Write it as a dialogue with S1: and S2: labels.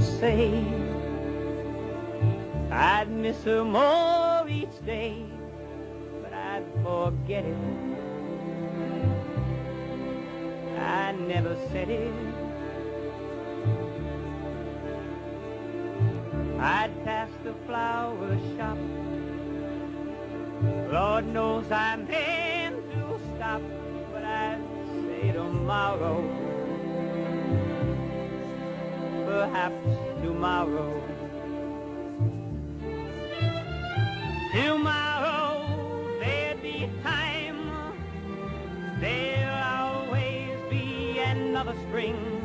S1: say I'd miss her more each day, but I'd forget it. I never said it. I'd pass the flower shop. Lord knows I meant to stop, but I'd say tomorrow, perhaps tomorrow. Tomorrow there'd be time, there'll always be another spring.